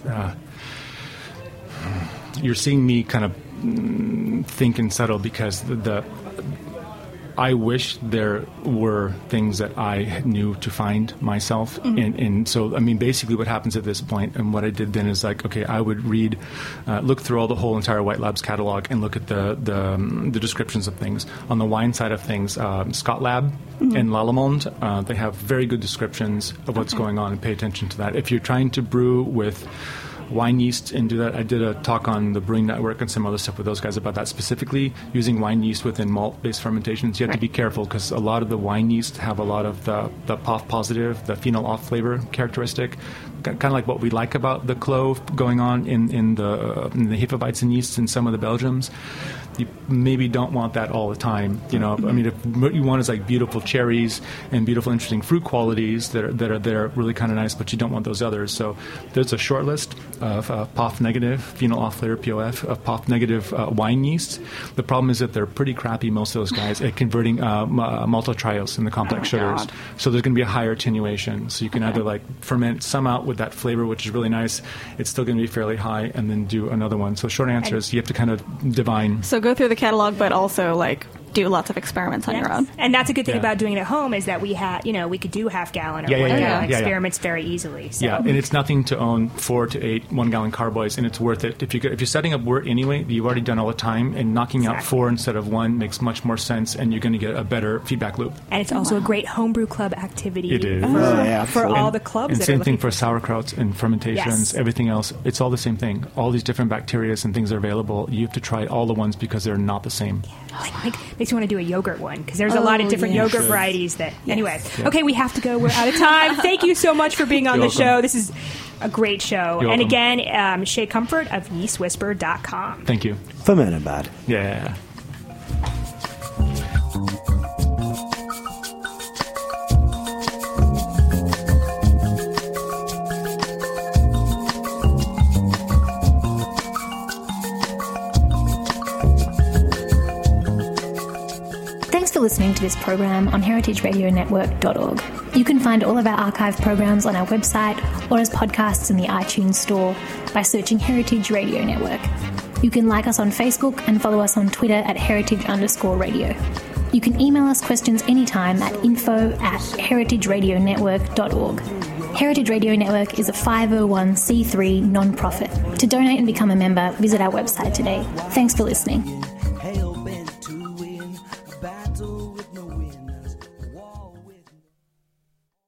Speaker 6: you're seeing me kind of think and settle because I wish there were things that I knew to find myself. Mm-hmm. And so, I mean, basically what happens at this point, and what I did then is like, okay, I would look through the whole entire White Labs catalog and look at the descriptions of things. On the wine side of things, Scott Lab and Lallemand, they have very good descriptions of what's going on, and pay attention to that. If you're trying to brew with wine yeast and do that, I did a talk on the Brewing Network and some other stuff with those guys about that, specifically using wine yeast within malt-based fermentations. You have to be careful because a lot of the wine yeast have a lot of the POF positive, the phenol off flavor characteristic, kind of like what we like about the clove going on in the Hefeweizen yeasts in some of the Belgiums. You maybe don't want that all the time. I mean, if what you want is like beautiful cherries and beautiful, interesting fruit qualities that are there, really kind of nice, but you don't want those others. So there's a short list of POF negative, phenol off flavor, POF, of POF negative wine yeasts. The problem is that they're pretty crappy, most of those guys, at converting maltotriose in the complex sugars. God. So there's going to be a higher attenuation. So you can either like ferment some out with that flavor, which is really nice. It's still going to be fairly high, and then do another one. So short answer is you have to kind of divine.
Speaker 5: So go through the catalog, but also like do lots of experiments on your own.
Speaker 4: And that's a good thing about doing it at home is that we could do half-gallon or 1 gallon experiments very easily. So.
Speaker 6: Yeah, and it's nothing to own 4 to 8 1-gallon carboys, and it's worth it. If you're setting up wort anyway, you've already done all the time, and knocking out 4 instead of 1 makes much more sense, and you're going to get a better feedback loop.
Speaker 4: And it's also a great homebrew club activity.
Speaker 6: It is.
Speaker 4: For all the clubs.
Speaker 6: And same thing for sauerkrauts and fermentations, everything else. It's all the same thing. All these different bacteria and things are available. You have to try all the ones because they're not the same.
Speaker 4: Makes you want to do a yogurt one because there's a lot of different yogurt varieties that. Anyway, okay, we have to go. We're out of time. Thank you so much for being on the show. This is a great show.
Speaker 6: You're
Speaker 4: and
Speaker 6: welcome.
Speaker 4: Again, Shay Comfort of yeastwhisperer.com.
Speaker 6: Thank you.
Speaker 3: Fermented.
Speaker 6: Yeah.
Speaker 8: Thanks for listening to this program on heritageradionetwork.org. You can find all of our archive programs on our website or as podcasts in the iTunes store by searching Heritage Radio Network. You can like us on Facebook and follow us on Twitter at heritage_radio. You can email us questions anytime at info@heritageradionetwork.org. Heritage Radio Network is a 501c3 non-profit. To donate and become a member, visit our website today. Thanks for listening.
Speaker 9: Hell bent to win a battle with no